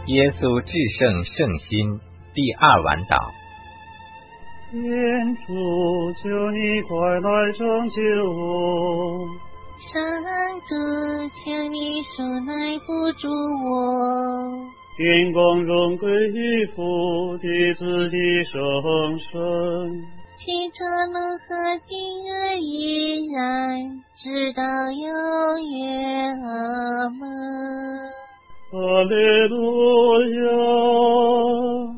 耶稣至圣圣心第二晚祷。 天主，求你快来拯救我！ 上主，求你手来扶助我！ 天光荣归于父的子的圣神， 起初如何，今日依然，直到永远。阿们。 哈利路亚！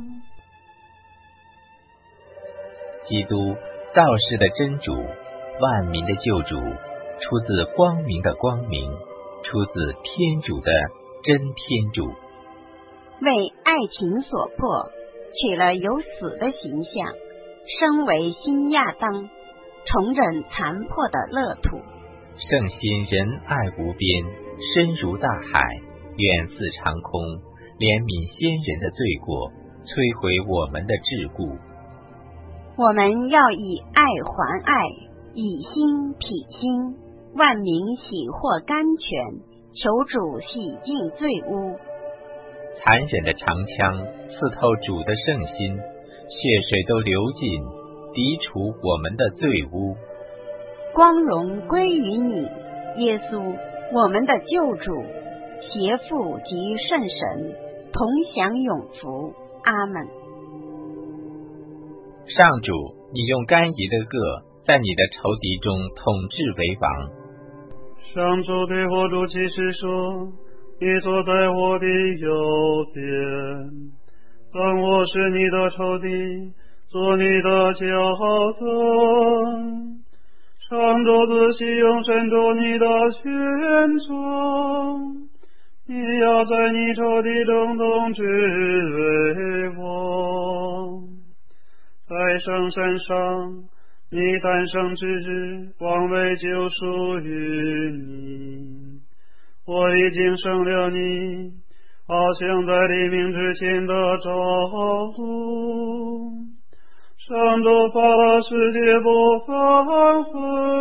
基督，造世的真主，万民的救主，出自光明的光明，出自天主的真天主。 为爱情所迫，取了有死的形象，生为新亚当，重整残破的乐土。 圣心仁爱无边，深如大海，远似长空，怜悯先人的罪过，摧毁我们的桎梏。 我们要以爱还爱，以心匹心，万民喜获甘泉，求主洗净罪污。 残忍的长枪刺透主的圣心，血水都流尽，涤除我们的罪污。 光荣归于你，耶稣，我们的救主，邪父及圣神，同享永福。阿们。 上主，你用甘饴的轭在你的仇敌中统治为王。 上主对我主启示说，你坐在我的右边，当我是你的仇敌，做你的脚凳。上主仔细用伸出你的权杖，你要在你仇敌中统治为王。在圣山上，你诞生之日，光为救赎于你。我已经生了你，好像在黎明之前的朝露。上主发了世界不反悔，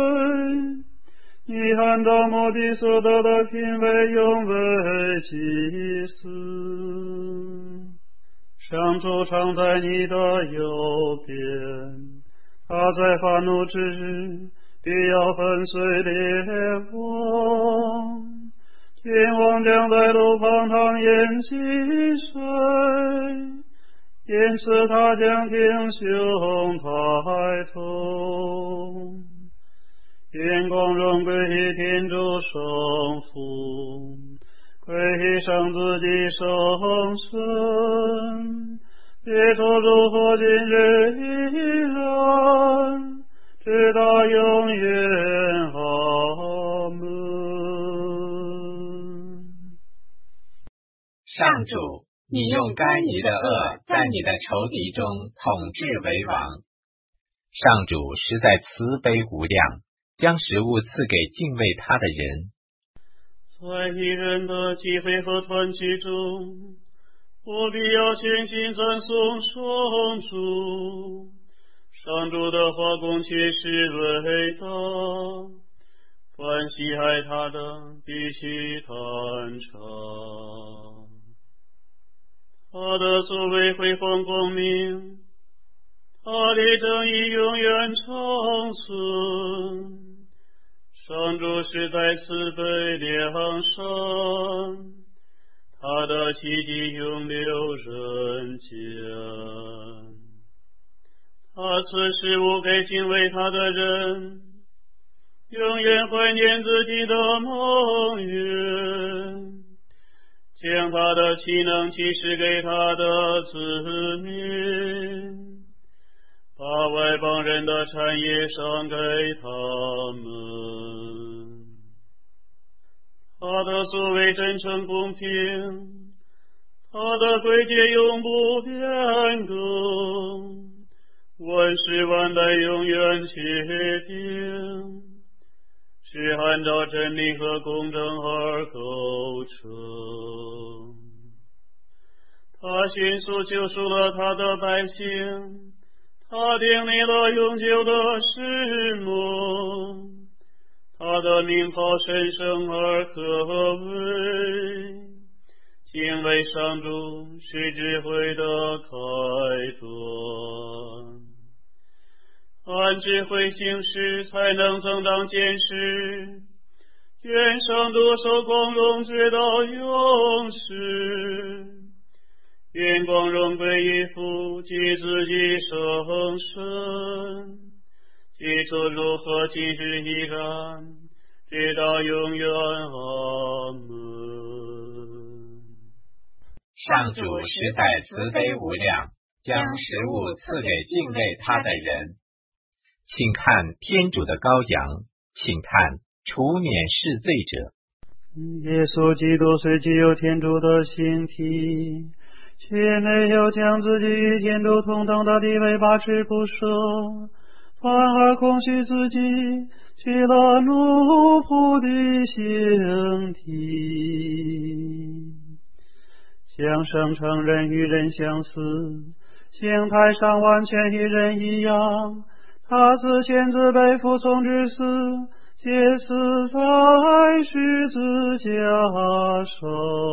你按照目的所得的品位，永为祭司。上主常在你的右边，他在发怒之日，必要粉碎列王。天王将在路旁淌淹溪水，因此他将挺胸抬头。愿光荣归于天主圣父，归于圣子的圣神，也从如何今日依然，直到永远。阿们。 上主，你用甘饴的轭在你的仇敌中统治为王。上主实在慈悲无量，将食物赐给敬畏他的人。 在一人的机会和团聚中，我必要全心赞颂上主。上主的华光确实伟大，凡喜爱他的必须弹唱。他的作为辉煌光明，他的正义永远长存。上主实在慈悲良善，他的奇迹永留人间。他赐食物给敬畏他的人，永远怀念自己的盟约，将他的奇能启示给他的子民，把外邦人的产业赏给他们。他的作为真诚公平，他的规矩永不变更，万世万代永远确定，是按照真理和公正而构成。他迅速救赎了他的百姓，他订立了永久的誓盟，他的名号神圣而可畏，敬畏为上主是智慧的开端，按智慧行事，才能增长见识。愿上主受光荣直到永世，愿光荣归于父及子及圣神，起初如何，今日依然，直到永远。阿门。 上主实在慈悲无量，将食物赐给敬畏他的人。请看天主的羔羊，请看除免世罪者。 耶稣基督虽具有天主的形体，却没有将自己与天主同等的地位把持不舍，反而空虚自己，取了奴仆的形体，降生成人与人相似，形态上完全与人一样。他自先自被服从之死，皆死在十字架上。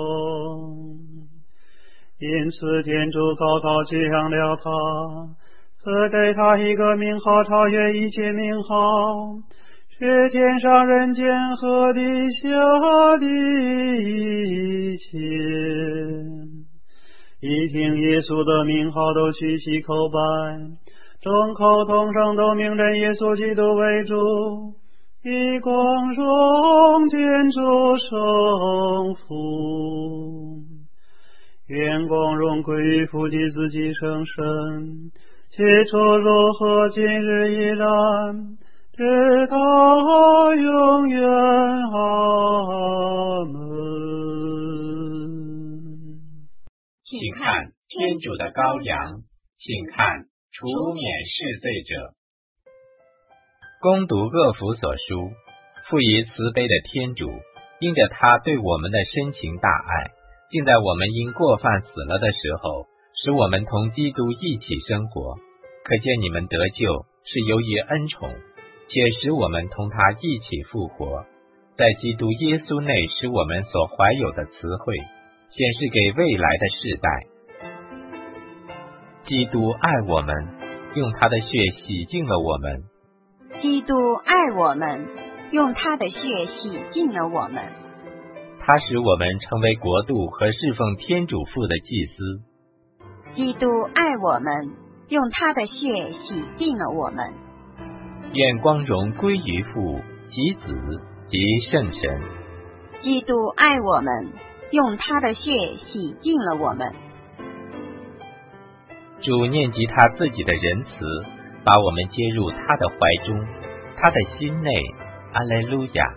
因此天主高高举扬了他，赐给他一个名号，超越一切名号，是天上人间和地下的一切。一听耶稣的名号，都举起口拜，众口同声都明认耶稣基督为主，以光荣天主圣父。愿光荣归于父及子及圣神，起初如何，今日依然，直到永远。阿门。 请看天主的羔羊，请看除免世罪者。恭读厄弗所书，富于慈悲的天主，因着他对我们的深情大爱，竟在我们因过犯死了的时候，使我们同基督一起生活。可见你们得救是由于恩宠，且使我们同他一起复活，在基督耶稣内使我们所怀有的慈惠，显示给未来的世代。基督爱我们，用他的血洗净了我们。 基督爱我们，用他的血洗净了我们。 他使我们成为国度和侍奉天主父的祭司。 基督爱我们，用他的血洗净了我们。 愿光荣归于父及子及圣神。 基督爱我们，用他的血洗净了我们。 主念及他自己的仁慈，把我们接入他的怀中，他的心内。阿肋路亚。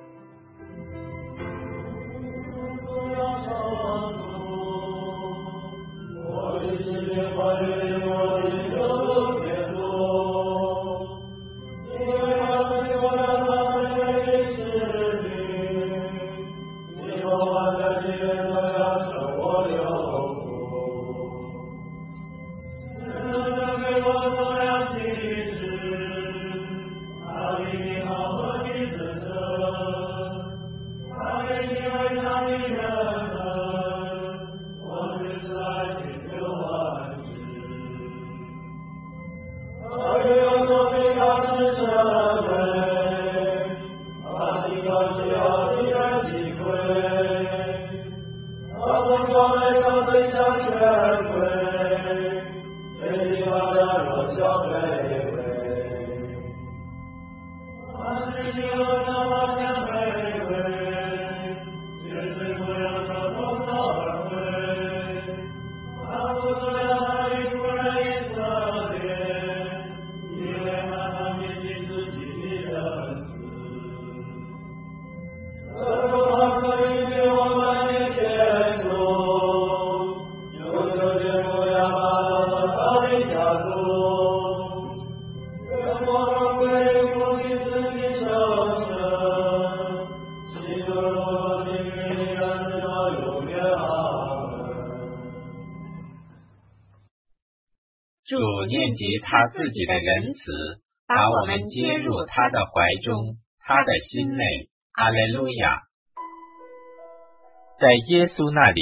主念及他自己的仁慈，把我们接入他的怀中，他的心内。阿肋路亚。在耶稣那里，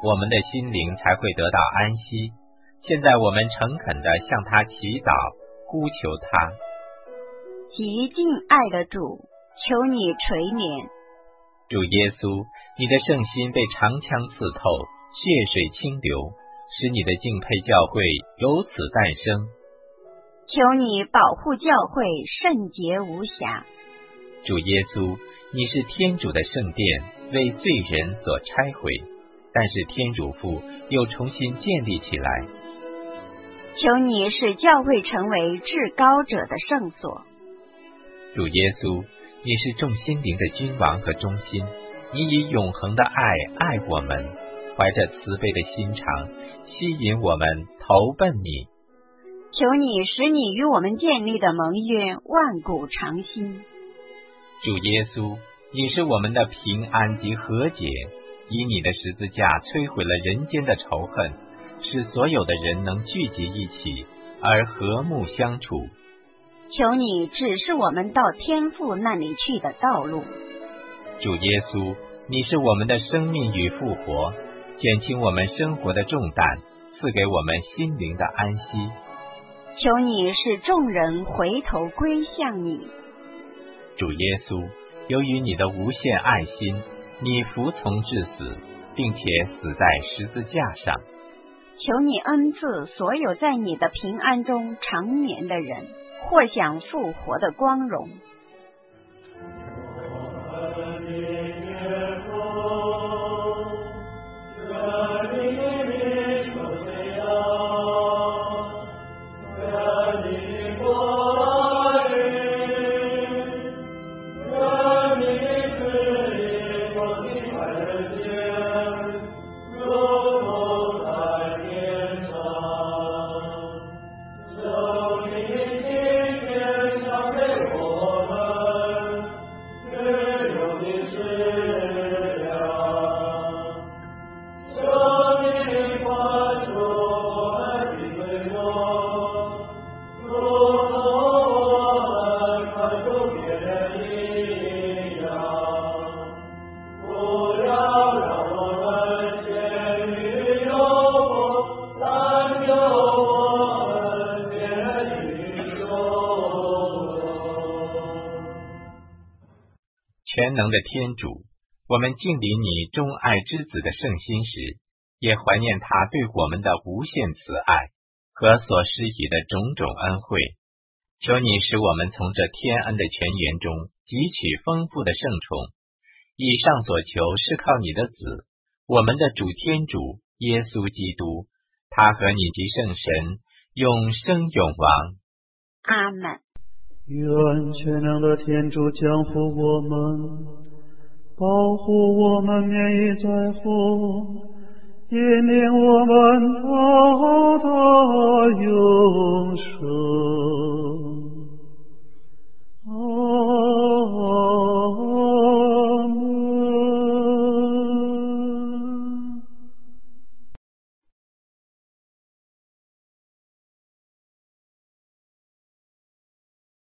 我们的心灵才会得到安息。现在我们诚恳地向他祈祷，呼求他。 极尽爱的主，求你垂怜。 主耶稣，你的圣心被长枪刺透，血水清流，使你的敬佩教会由此诞生。 求你保护教会圣洁无瑕。 主耶稣，你是天主的圣殿，为罪人所拆毁，但是天主父又重新建立起来。 求你使教会成为至高者的圣所。 主耶稣，你是众心灵的君王和中心，你以永恒的爱我们，怀着慈悲的心肠吸引我们投奔你。 求你使你与我们建立的盟约万古长新。 主耶稣，你是我们的平安及和解，以你的十字架摧毁了人间的仇恨，使所有的人能聚集一起而和睦相处。 求你指示我们到天父那里去的道路。 主耶稣，你是我们的生命与复活，减轻我们生活的重担，赐给我们心灵的安息。 求你使众人回头归向你。 主耶稣，由于你的无限爱心，你服从至死，并且死在十字架上。 求你恩赐所有在你的平安中长眠的人，获享复活的光荣。 全能的天主，我们敬礼你钟爱之子的圣心时，也怀念他对我们的无限慈爱和所施以的种种恩惠。求你使我们从这天恩的泉源中汲取丰富的圣宠。以上所求是靠你的子，我们的主天主耶稣基督，他和你及圣神永生永王。 阿们。 愿全能的天主降福我们，保护我们免于灾祸，引领我们到达永生。